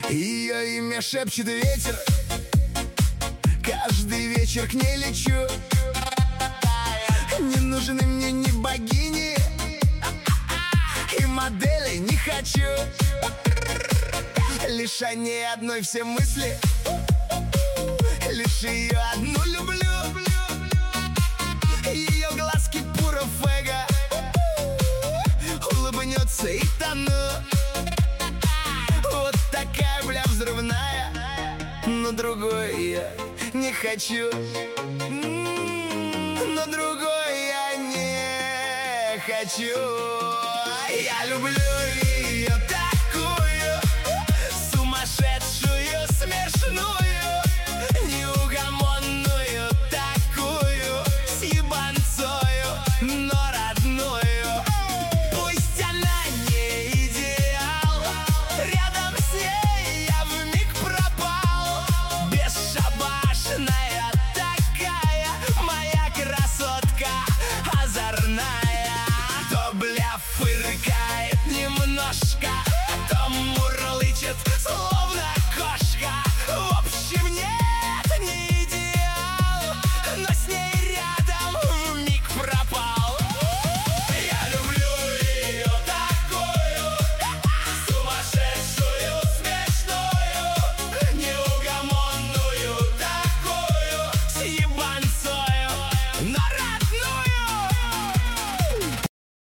Ее имя шепчет ветер, каждый вечер к ней лечу. Не нужны мне ни богини, и модели не хочу. Лишь о ней одной все мысли, лишь ее одну люблю. Ее глазки пура фэга, улыбнется и тону. Вот такая, бля, взрывная, но другой я не хочу. Но другой я не хочу. Я люблю ее